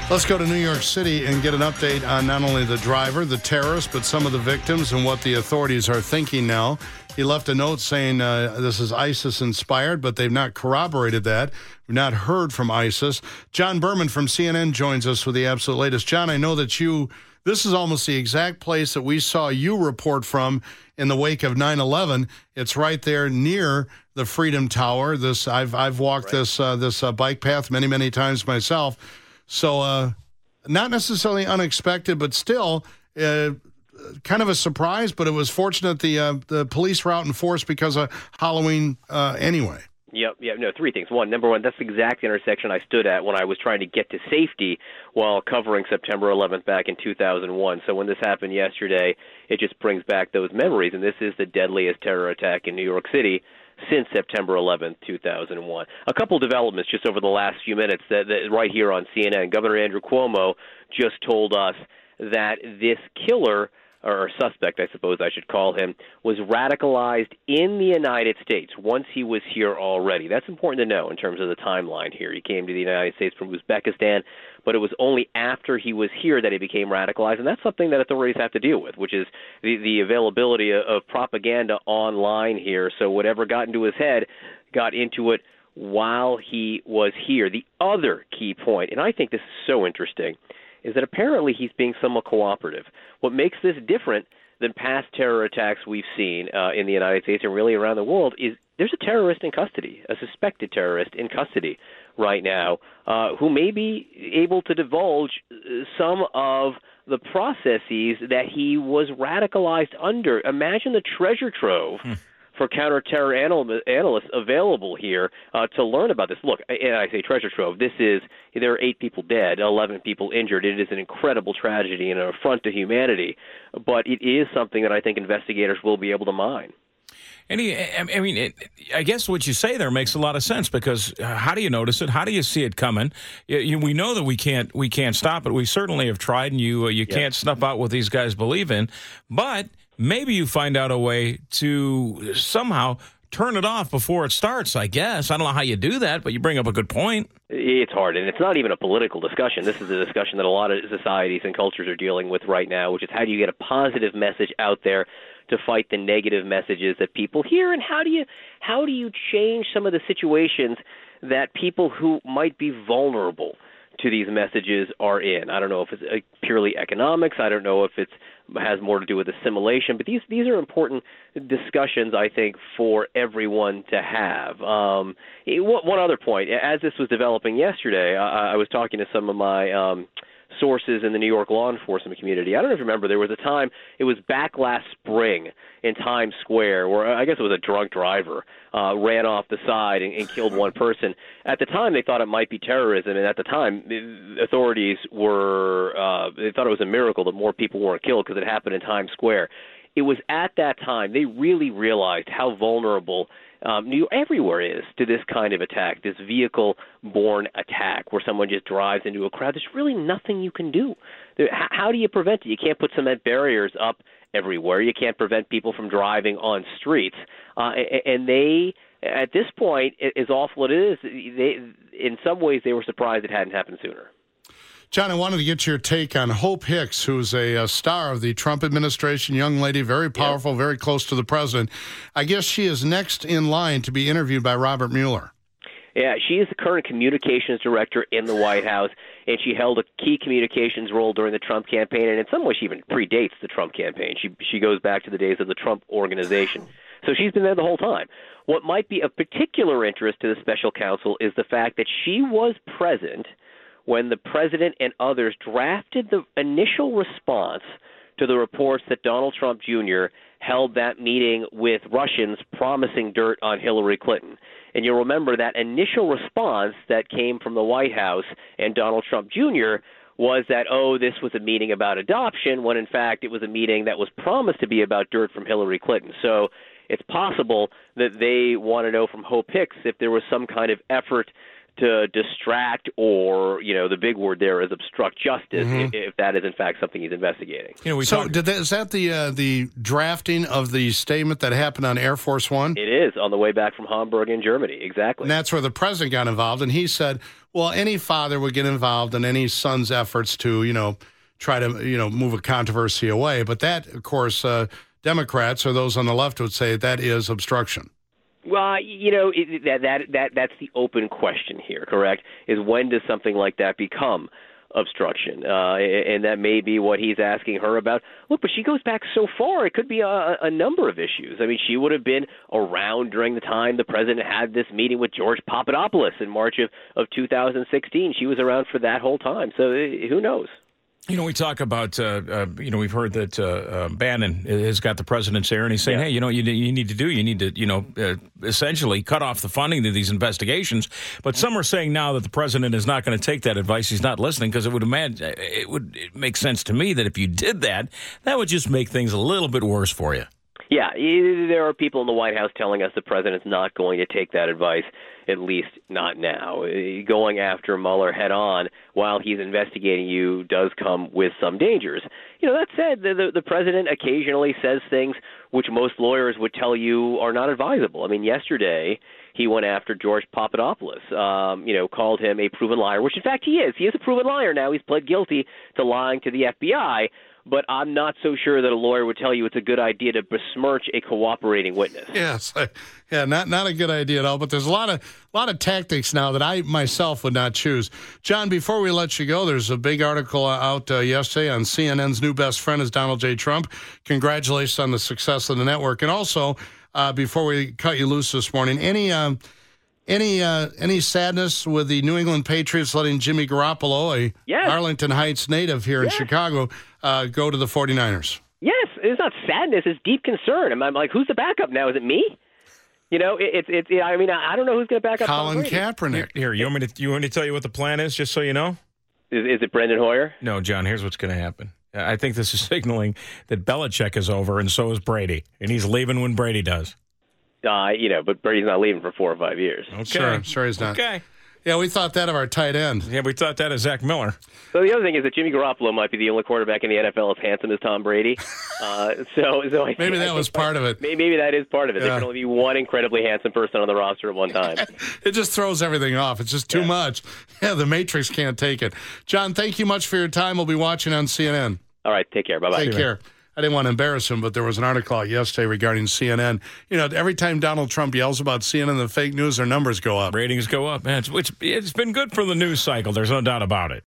Let's go to New York City and get an update on not only the driver, the terrorist, but some of the victims and what the authorities are thinking now. He left a note saying this is ISIS-inspired, but they've not corroborated that. We've not heard from ISIS. John Berman from CNN joins us with the absolute latest. John, I know that this is almost the exact place that we saw you report from in the wake of 9/11. It's right there near the Freedom Tower. I've walked this bike path many, many times myself. So not necessarily unexpected, but still kind of a surprise. But it was fortunate the police were out in force because of Halloween anyway. Yep. No, three things. Number one, that's the exact intersection I stood at when I was trying to get to safety while covering September 11th back in 2001. So when this happened yesterday, it just brings back those memories. And this is the deadliest terror attack in New York City since September 11th, 2001. A couple developments just over the last few minutes that right here on CNN. Governor Andrew Cuomo just told us that this killer, or suspect, I suppose I should call him, was radicalized in the United States once he was here already. That's important to know in terms of the timeline here. He came to the United States from Uzbekistan, but it was only after he was here that he became radicalized, and that's something that authorities have to deal with, which is the availability of propaganda online here. So whatever got into his head got into it while he was here. The other key point, and I think this is so interesting, is that apparently he's being somewhat cooperative. What makes this different than past terror attacks we've seen in the United States and really around the world is there's a terrorist in custody, a suspected terrorist in custody right now who may be able to divulge some of the processes that he was radicalized under. Imagine the treasure trove for counter-terror analysts available here to learn about this. Look, and I say treasure trove. There are 8 people dead, 11 people injured. It is an incredible tragedy and an affront to humanity, but it is something that I think investigators will be able to mine. And I guess what you say there makes a lot of sense because how do you notice it? How do you see it coming? We know that we can't stop it. We certainly have tried, and you can't snuff out what these guys believe in, but maybe you find out a way to somehow turn it off before it starts, I guess. I don't know how you do that, but you bring up a good point. It's hard, and it's not even a political discussion. This is a discussion that a lot of societies and cultures are dealing with right now, which is how do you get a positive message out there to fight the negative messages that people hear, and how do you change some of the situations that people who might be vulnerable to these messages are in. I don't know if it's purely economics. I don't know if it has more to do with assimilation. But these are important discussions, I think, for everyone to have. One other point. As this was developing yesterday, I was talking to some of my sources in the New York law enforcement community. I don't know if you remember, there was a time, it was back last spring in Times Square, where I guess it was a drunk driver ran off the side and killed one person. At the time, they thought it might be terrorism, and at the time, authorities they thought it was a miracle that more people weren't killed because it happened in Times Square. It was at that time they really realized how vulnerable everywhere is to this kind of attack, this vehicle-borne attack where someone just drives into a crowd. There's really nothing you can do. How do you prevent it? You can't put cement barriers up everywhere. You can't prevent people from driving on streets. And they, at this point, as awful it is, in some ways they were surprised it hadn't happened sooner. John, I wanted to get your take on Hope Hicks, who's a star of the Trump administration, young lady, very powerful, very close to the president. I guess she is next in line to be interviewed by Robert Mueller. Yeah, she is the current communications director in the White House, and she held a key communications role during the Trump campaign, and in some ways she even predates the Trump campaign. She goes back to the days of the Trump organization. So she's been there the whole time. What might be of particular interest to the special counsel is the fact that she was present when the president and others drafted the initial response to the reports that Donald Trump Jr. held that meeting with Russians promising dirt on Hillary Clinton. And you'll remember that initial response that came from the White House and Donald Trump Jr. was that, this was a meeting about adoption, when in fact it was a meeting that was promised to be about dirt from Hillary Clinton. So it's possible that they want to know from Hope Hicks if there was some kind of effort to distract or, the big word there is obstruct justice if that is in fact something he's investigating. Is that the drafting of the statement that happened on Air Force One? It is, on the way back from Hamburg in Germany, exactly. And that's where the president got involved, and he said, well, any father would get involved in any son's efforts to, try to, move a controversy away. But that, of course, Democrats or those on the left would say that is obstruction. Well, that's the open question here, correct? Is when does something like that become obstruction? And that may be what he's asking her about. Look, but she goes back so far, it could be a number of issues. I mean, she would have been around during the time the president had this meeting with George Papadopoulos in March of 2016. She was around for that whole time. So who knows? We talk about, we've heard that Bannon has got the president's ear, and he's saying, hey, you need to essentially cut off the funding to these investigations. But some are saying now that the president is not going to take that advice. He's not listening, because it would make sense to me that if you did that, that would just make things a little bit worse for you. Yeah, there are people in the White House telling us the president's not going to take that advice, at least not now. Going after Mueller head on while he's investigating you does come with some dangers. That said, the president occasionally says things which most lawyers would tell you are not advisable. I mean, yesterday he went after George Papadopoulos, called him a proven liar, which in fact he is. He is a proven liar now. He's pled guilty to lying to the FBI. But I'm not so sure that a lawyer would tell you it's a good idea to besmirch a cooperating witness. Yes, not a good idea at all. But there's a lot of tactics now that I myself would not choose. John, before we let you go, there's a big article out yesterday on CNN's new best friend is Donald J. Trump. Congratulations on the success of the network. And also, before we cut you loose this morning, any sadness with the New England Patriots letting Jimmy Garoppolo, Arlington Heights native here in Chicago, go to the 49ers? Yes, it's not sadness; it's deep concern. I'm like, who's the backup now? Is it me? I don't know who's going to back up Colin Kaepernick. Here, you want me to tell you what the plan is, just so you know? Is it Brendan Hoyer? No, John. Here's what's going to happen. I think this is signaling that Belichick is over, and so is Brady, and he's leaving when Brady does. But Brady's not leaving for 4 or 5 years. Okay. Sure he's not. Okay. Yeah, we thought that of our tight end. Yeah, we thought that of Zach Miller. So the other thing is that Jimmy Garoppolo might be the only quarterback in the NFL as handsome as Tom Brady. Maybe that was part of it. Maybe that is part of it. There can only be one incredibly handsome person on the roster at one time. It just throws everything off. It's just too much. Yeah, the Matrix can't take it. John, thank you much for your time. We'll be watching on CNN. All right, take care. Bye-bye. Take care. I didn't want to embarrass him, but there was an article out yesterday regarding CNN. Every time Donald Trump yells about CNN, the fake news, their numbers go up. Ratings go up. Man, it's been good for the news cycle. There's no doubt about it.